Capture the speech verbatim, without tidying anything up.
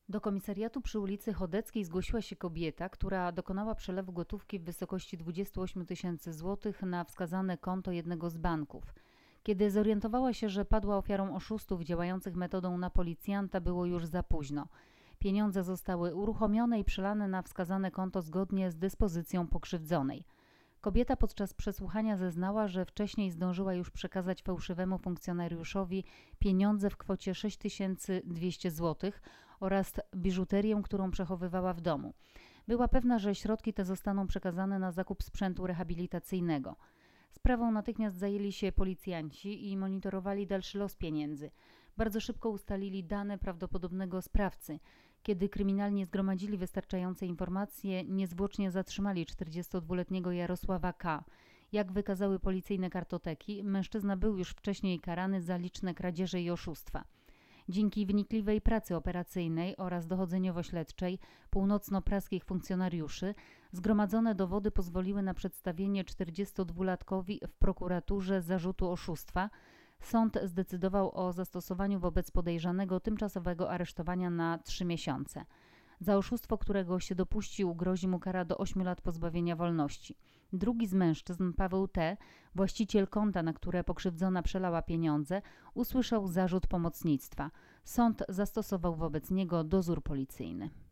Do komisariatu przy ulicy Chodeckiej zgłosiła się kobieta, która dokonała przelewu gotówki w wysokości dwudziestu ośmiu tysięcy złotych na wskazane konto jednego z banków. Kiedy zorientowała się, że padła ofiarą oszustów działających metodą na policjanta, było już za późno. Pieniądze zostały uruchomione i przelane na wskazane konto zgodnie z dyspozycją pokrzywdzonej. Kobieta podczas przesłuchania zeznała, że wcześniej zdążyła już przekazać fałszywemu funkcjonariuszowi pieniądze w kwocie sześć tysięcy dwieście złotych oraz biżuterię, którą przechowywała w domu. Była pewna, że środki te zostaną przekazane na zakup sprzętu rehabilitacyjnego. Sprawą natychmiast zajęli się policjanci i monitorowali dalszy los pieniędzy. Bardzo szybko ustalili dane prawdopodobnego sprawcy. Kiedy kryminalnie zgromadzili wystarczające informacje, niezwłocznie zatrzymali czterdziestodwuletniego Jarosława K. Jak wykazały policyjne kartoteki, mężczyzna był już wcześniej karany za liczne kradzieże i oszustwa. Dzięki wnikliwej pracy operacyjnej oraz dochodzeniowo-śledczej północno-praskich funkcjonariuszy zgromadzone dowody pozwoliły na przedstawienie czterdziestodwulatkowi w prokuraturze zarzutu oszustwa. Sąd zdecydował o zastosowaniu wobec podejrzanego tymczasowego aresztowania na trzy miesiące. Za oszustwo, którego się dopuścił, grozi mu kara do ośmiu lat pozbawienia wolności. Drugi z mężczyzn, Paweł T., właściciel konta, na które pokrzywdzona przelała pieniądze, usłyszał zarzut pomocnictwa. Sąd zastosował wobec niego dozór policyjny.